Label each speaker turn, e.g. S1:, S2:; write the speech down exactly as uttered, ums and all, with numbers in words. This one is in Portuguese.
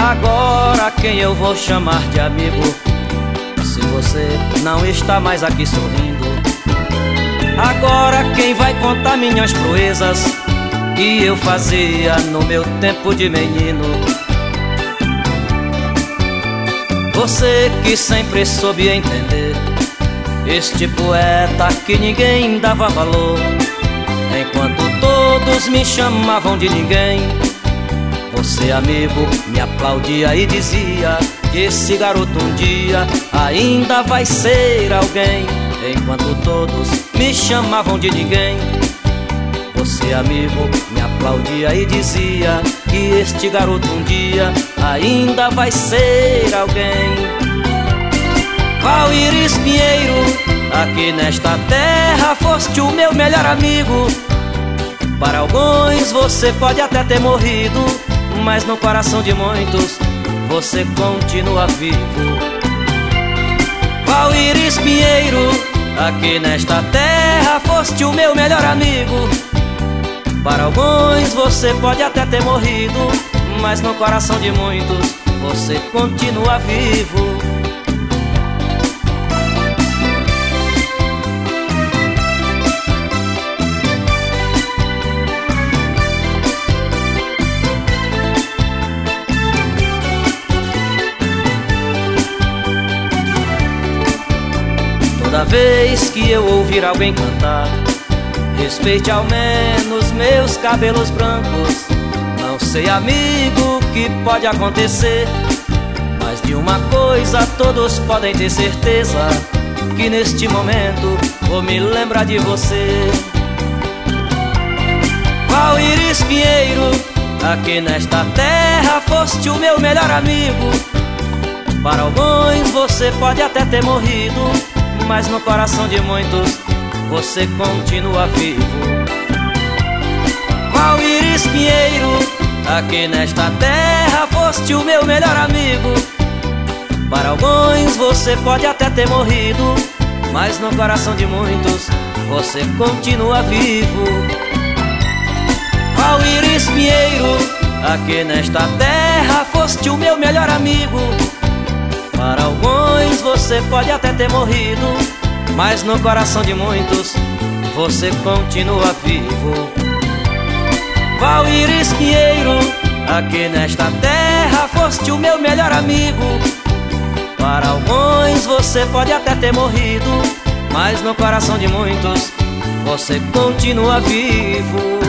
S1: Agora quem eu vou chamar de amigo, se você não está mais aqui sorrindo? Agora quem vai contar minhas proezas que eu fazia no meu tempo de menino? Você que sempre soube entender este poeta que ninguém dava valor, enquanto todos me chamavam de ninguém. Você, amigo, me aplaudia e dizia que esse garoto um dia ainda vai ser alguém. Enquanto todos me chamavam de ninguém, você, amigo, me aplaudia e dizia que este garoto um dia ainda vai ser alguém. Valdir Pinheiro, aqui nesta terra foste o meu melhor amigo. Para alguns você pode até ter morrido, mas no coração de muitos você continua vivo. Valdir Pinheiro, aqui nesta terra foste o meu melhor amigo. Para alguns você pode até ter morrido, mas no coração de muitos você continua vivo. Toda vez que eu ouvir alguém cantar, respeite ao menos meus cabelos brancos. Não sei, amigo, o que pode acontecer, mas de uma coisa todos podem ter certeza, que neste momento vou me lembrar de você. Valdir Pinheiro, aqui nesta terra foste o meu melhor amigo. Para alguns você pode até ter morrido, mas no coração de muitos você continua vivo. Valdir Pinheiro, aqui nesta terra foste o meu melhor amigo. Para alguns você pode até ter morrido, mas no coração de muitos você continua vivo. Valdir Pinheiro, aqui nesta terra foste o meu melhor amigo. Para alguns você pode até ter morrido, mas no coração de muitos você continua vivo. Valdir Pinheiro, aqui nesta terra foste o meu melhor amigo. Para alguns você pode até ter morrido, mas no coração de muitos você continua vivo.